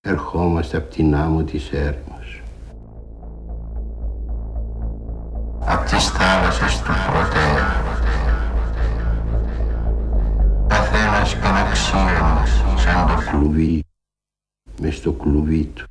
ερχόμαστε απ' την άμμο της έρημος, απ' τις θάλασσες του Πρωτέα, καθένας καναξίων σαν το κλουβί μες στο κλουβί του.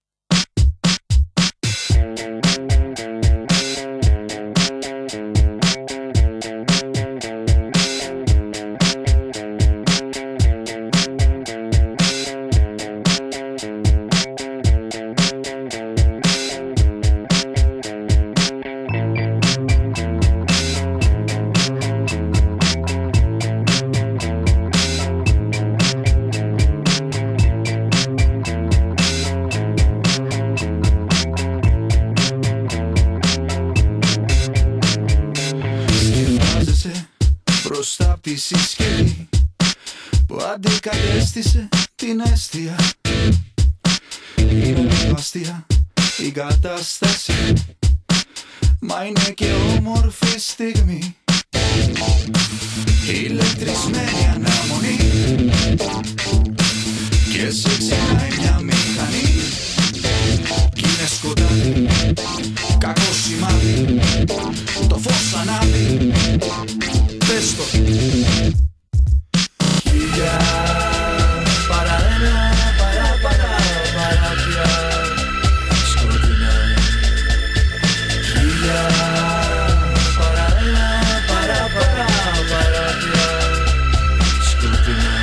Μπροστά απ' τη συσκευή που αντικατέστησε την αιστεία. Είναι λίγο αστεία η κατάσταση, μα είναι και όμορφη στιγμή. Ηλεκτρισμένη αναμονή και σε ξυνάει μια μηχανή. Κι είναι σκοτάδι, κακό σημάδι, το φως ανάβει. Πες το. Χίλια παραένα, παραπια σκοτεινά. Χίλια παραένα, παραπια σκοτεινά.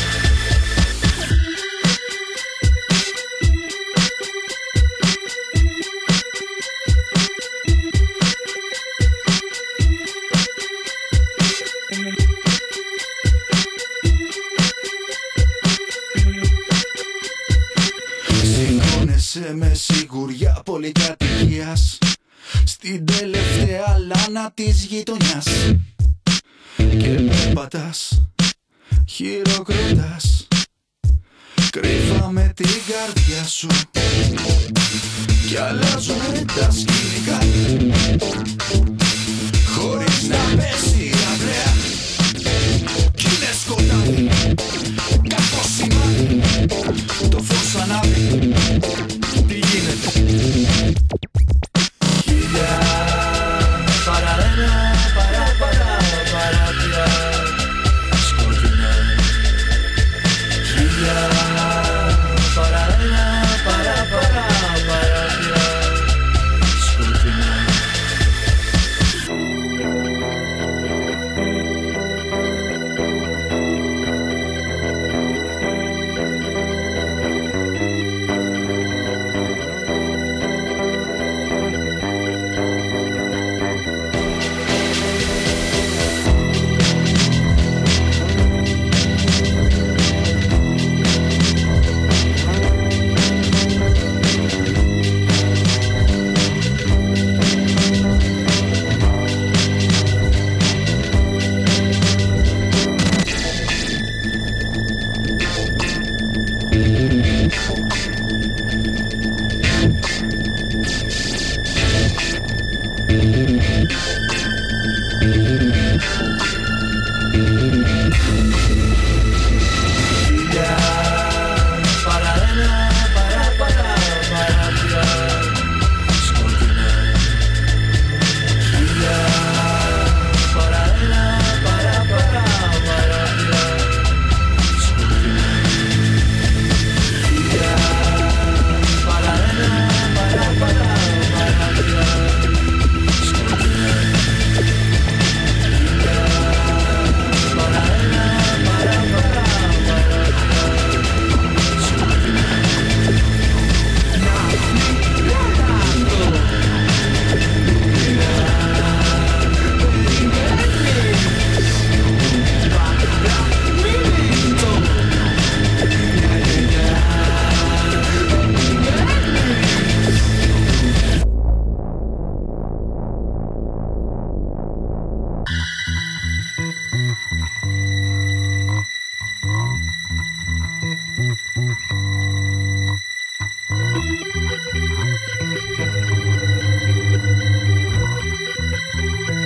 Σηκώνεσαι με σιγουριά πολυκατοικίας στην τελευταία λάνα της γειτονιάς και περπατάς, χειροκροτάς κρύβα με την καρδιά σου κι αλλάζουνε τα σκηνικά χωρίς να πέσει η αυλαία. Κι είναι σκοτάδι, κακό σημάδι, το φως ανάβει. Τι γίνεται? Χίλια παραένα, παραπια σκοτεινά. Χίλια παραένα, παραπια σκοτεινά.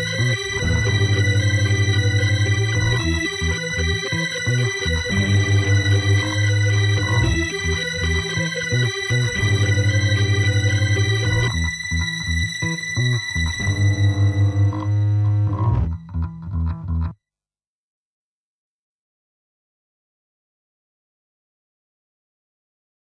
Thank you.